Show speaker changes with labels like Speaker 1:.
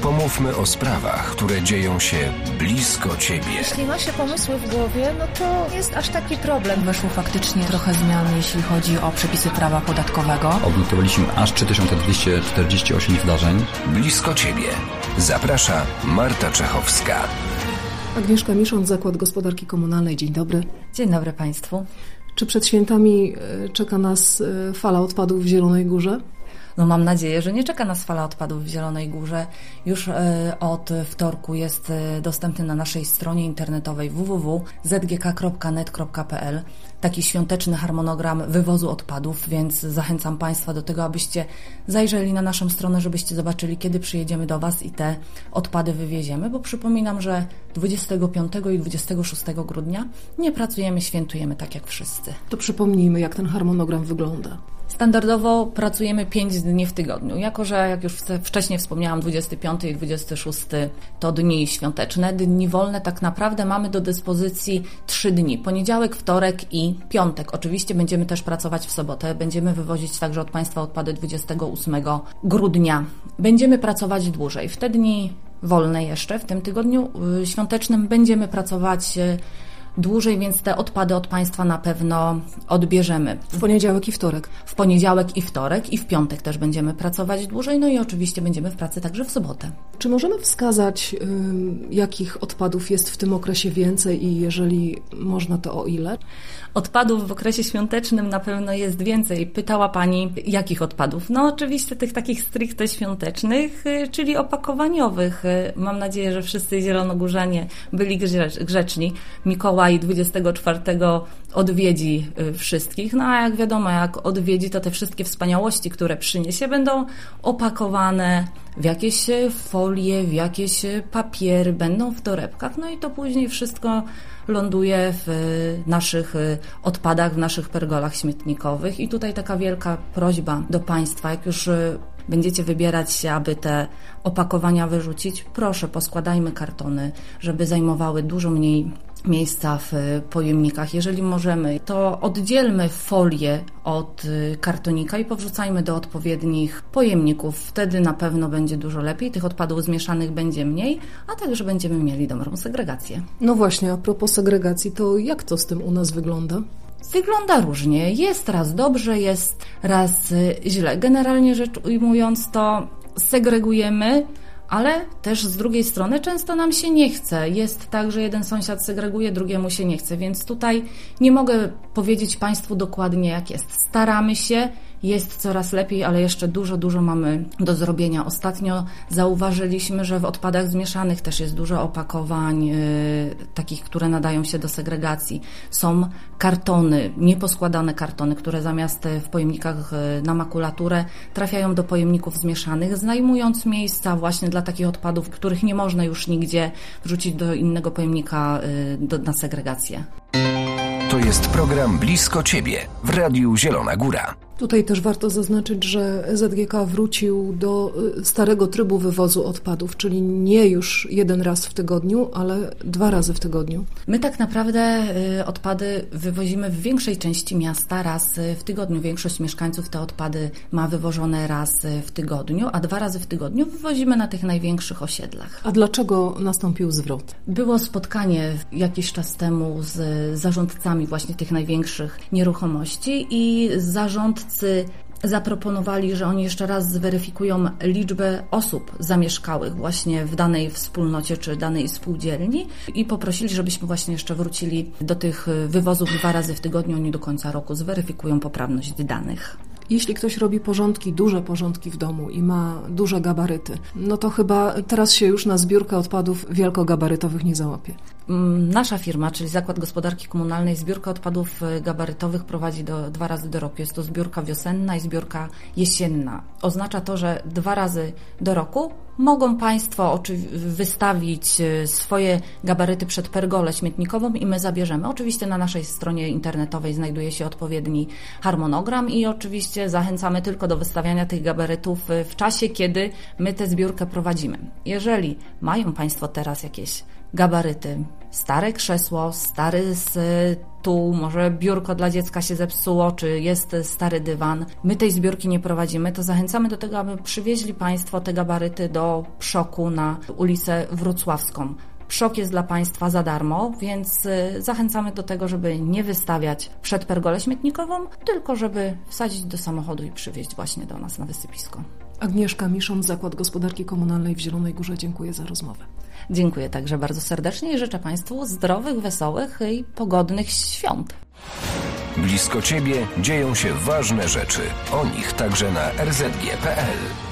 Speaker 1: Pomówmy o sprawach, które dzieją się blisko Ciebie.
Speaker 2: Jeśli ma się pomysły w głowie, no to jest aż taki problem.
Speaker 3: Weszło faktycznie trochę zmian, jeśli chodzi o przepisy prawa podatkowego.
Speaker 4: Odnotowaliśmy aż 3248 zdarzeń.
Speaker 1: Blisko Ciebie. Zaprasza Marta Czechowska.
Speaker 5: Agnieszka Miszon, Zakład Gospodarki Komunalnej. Dzień dobry.
Speaker 3: Dzień dobry Państwu.
Speaker 5: Czy przed świętami czeka nas fala odpadów w Zielonej Górze?
Speaker 3: No mam nadzieję, że nie czeka nas fala odpadów w Zielonej Górze. Już od wtorku jest dostępny na naszej stronie internetowej www.zgk.net.pl taki świąteczny harmonogram wywozu odpadów, więc zachęcam Państwa do tego, abyście zajrzeli na naszą stronę, żebyście zobaczyli, kiedy przyjedziemy do Was i te odpady wywieziemy, bo przypominam, że 25 i 26 grudnia nie pracujemy, świętujemy tak jak wszyscy.
Speaker 5: To przypomnijmy, jak ten harmonogram wygląda.
Speaker 3: Standardowo pracujemy 5 dni w tygodniu. Jako że, jak już wcześniej wspomniałam, 25 i 26 to dni świąteczne. Dni wolne tak naprawdę mamy do dyspozycji 3 dni. Poniedziałek, wtorek i piątek. Oczywiście będziemy też pracować w sobotę. Będziemy wywozić także od Państwa odpady 28 grudnia. Będziemy pracować dłużej. W te dni wolne jeszcze, w tym tygodniu świątecznym będziemy pracować dłużej, więc te odpady od Państwa na pewno odbierzemy.
Speaker 5: W poniedziałek i wtorek.
Speaker 3: W poniedziałek i wtorek i w piątek też będziemy pracować dłużej, no i oczywiście będziemy w pracy także w sobotę.
Speaker 5: Czy możemy wskazać, jakich odpadów jest w tym okresie więcej i jeżeli można, to o ile?
Speaker 3: Odpadów w okresie świątecznym na pewno jest więcej. Pytała Pani, jakich odpadów? No oczywiście tych takich stricte świątecznych, czyli opakowaniowych. Mam nadzieję, że wszyscy zielonogórzanie byli grzeczni. Mikołaj 24 odwiedzi wszystkich. No a jak wiadomo, jak odwiedzi, to te wszystkie wspaniałości, które przyniesie, będą opakowane w jakieś folie, w jakieś papiery, będą w torebkach, no i to później wszystko ląduje w naszych odpadach, w naszych pergolach śmietnikowych. I tutaj taka wielka prośba do Państwa, jak już będziecie wybierać się, aby te opakowania wyrzucić, proszę, poskładajmy kartony, żeby zajmowały dużo mniej miejsca w pojemnikach. Jeżeli możemy, to oddzielmy folię od kartonika i powrzucajmy do odpowiednich pojemników. Wtedy na pewno będzie dużo lepiej, tych odpadów zmieszanych będzie mniej, a także będziemy mieli dobrą segregację.
Speaker 5: No właśnie, a propos segregacji, to jak to z tym u nas wygląda?
Speaker 3: Wygląda różnie. Jest raz dobrze, jest raz źle. Generalnie rzecz ujmując, to segregujemy, ale też z drugiej strony często nam się nie chce. Jest tak, że jeden sąsiad segreguje, drugiemu się nie chce, więc tutaj nie mogę powiedzieć Państwu dokładnie jak jest. Staramy się, jest coraz lepiej, ale jeszcze dużo mamy do zrobienia. Ostatnio zauważyliśmy, że w odpadach zmieszanych też jest dużo opakowań takich, które nadają się do segregacji. Są kartony, nieposkładane kartony, które zamiast w pojemnikach na makulaturę trafiają do pojemników zmieszanych, zajmując miejsca właśnie dla takich odpadów, których nie można już nigdzie wrzucić do innego pojemnika na segregację.
Speaker 1: To jest program Blisko Ciebie w Radiu Zielona Góra.
Speaker 5: Tutaj też warto zaznaczyć, że ZGK wrócił do starego trybu wywozu odpadów, czyli nie już 1 raz w tygodniu, ale 2 razy w tygodniu.
Speaker 3: My tak naprawdę odpady wywozimy w większej części miasta raz w tygodniu. Większość mieszkańców te odpady ma wywożone raz w tygodniu, a 2 razy w tygodniu wywozimy na tych największych osiedlach.
Speaker 5: A dlaczego nastąpił zwrot?
Speaker 3: Było spotkanie jakiś czas temu z zarządcami właśnie tych największych nieruchomości i zarządcy zaproponowali, że oni jeszcze raz zweryfikują liczbę osób zamieszkałych właśnie w danej wspólnocie czy danej spółdzielni i poprosili, żebyśmy właśnie jeszcze wrócili do tych wywozów 2 razy w tygodniu. Oni do końca roku zweryfikują poprawność danych.
Speaker 5: Jeśli ktoś robi porządki, duże porządki w domu i ma duże gabaryty, no to chyba teraz się już na zbiórkę odpadów wielkogabarytowych nie załapie.
Speaker 3: Nasza firma, czyli Zakład Gospodarki Komunalnej, zbiórkę odpadów gabarytowych prowadzi 2 razy do roku. Jest to zbiórka wiosenna i zbiórka jesienna. Oznacza to, że 2 razy do roku mogą Państwo wystawić swoje gabaryty przed pergolę śmietnikową i my zabierzemy. Oczywiście na naszej stronie internetowej znajduje się odpowiedni harmonogram i oczywiście zachęcamy tylko do wystawiania tych gabarytów w czasie, kiedy my tę zbiórkę prowadzimy. Jeżeli mają Państwo teraz jakieś gabaryty. Stare krzesło, stary stół, może biurko dla dziecka się zepsuło, czy jest stary dywan. My tej zbiórki nie prowadzimy, to zachęcamy do tego, aby przywieźli Państwo te gabaryty do Pszoku na ulicę Wrocławską. Pszok jest dla Państwa za darmo, więc zachęcamy do tego, żeby nie wystawiać przed pergolę śmietnikową, tylko żeby wsadzić do samochodu i przywieźć właśnie do nas na wysypisko.
Speaker 5: Agnieszka Miszon, Zakład Gospodarki Komunalnej w Zielonej Górze. Dziękuję za rozmowę.
Speaker 3: Dziękuję także bardzo serdecznie i życzę Państwu zdrowych, wesołych i pogodnych świąt.
Speaker 1: Blisko Ciebie dzieją się ważne rzeczy. O nich także na rzg.pl.